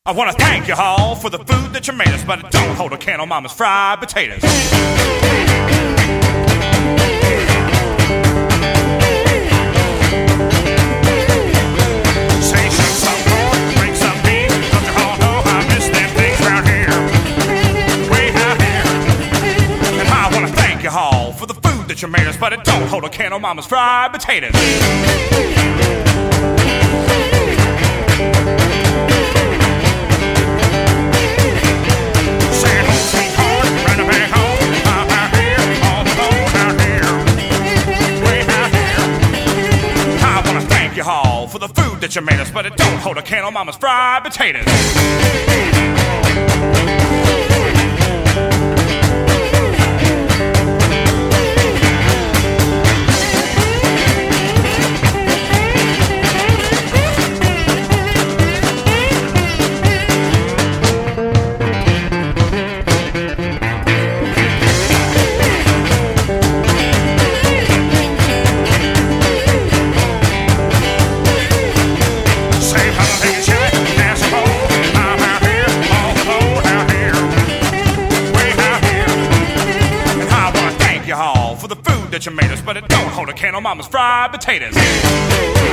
I want to thank you all for the food that you made us, but it don't hold a candle Mama's fried potatoes. Say some pork, bring some beef. Don't you all know I miss them things round here, way out here. And I want to thank you all for the food that you made us, but it don't hold a candle Mama's fried potatoes. For the food that you made us, but it don't hold a candle Mama's fried potatoes. For the food that you made us, but it don't hold a candle Mama's fried potatoes.